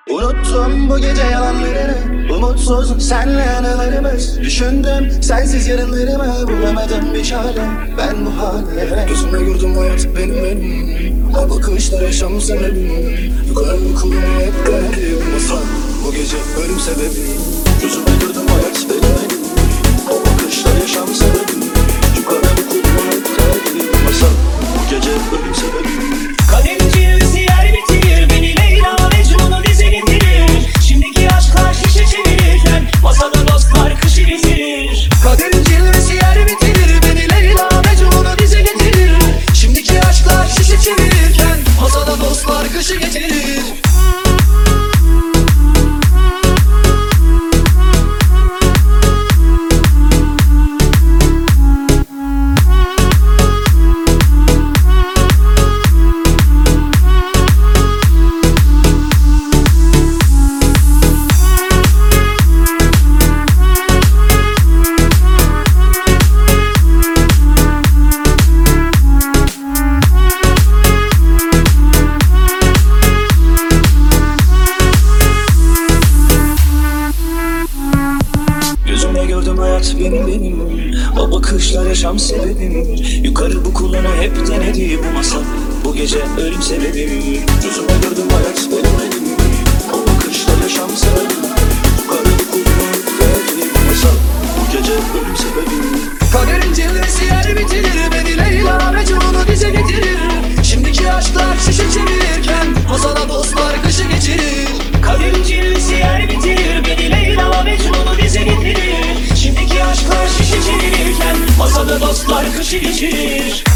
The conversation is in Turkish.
Unuttum bu gece yalanlarını, umutsuz senle anılarımız. Düşündüm sensiz yarınlarımı, bulamadım bir çare ben bu hale. Gözümle gördüm hayat benim. O bakışlar yaşam sebebim. Yukarı kulunu hep denedim. Masal bu gece ölüm sebebim. Gözümle gördüm hayat benim. O bakışlar yaşam sebebim. Yukarı kulunu hep denedim. Masal bu gece ölüm sebebim. Kaderin cilvesi yer bitirir, beni Leyla Mecnun'u dize getirir. Şimdiki aşklar şişe çevirirken masada dostlar kışı getirir. Kaderin cilvesi yer bitirir, beni Leyla Mecnun'u dize getirir. Şimdiki aşklar şişe çevirirken masada dostlar kışı getirir. Gözümle gördüm hayat benim. O bakışlar yaşam sebebim. Yukarı bu kulunu hep denedi bu masal. Bu gece ölüm sebebim. Gözümle gördüm hayat benim. O bakışlar yaşam sebebim. Yukarı bu kulunu hep denedi bu masal. Bu gece ölüm sebebim. Kaderin cilvesi yer bitirir, beni Leyla Mecnun'u dize getirir. Şimdiki aşklar şişe çevirirken masada dostlar kışı geçirir. Kaderin cilvesi yer bitirir, beni Leyla Mecnun'u dize getirir. Şimdiki aşklar şişe çevirirken masada dostlar kışı geçirir.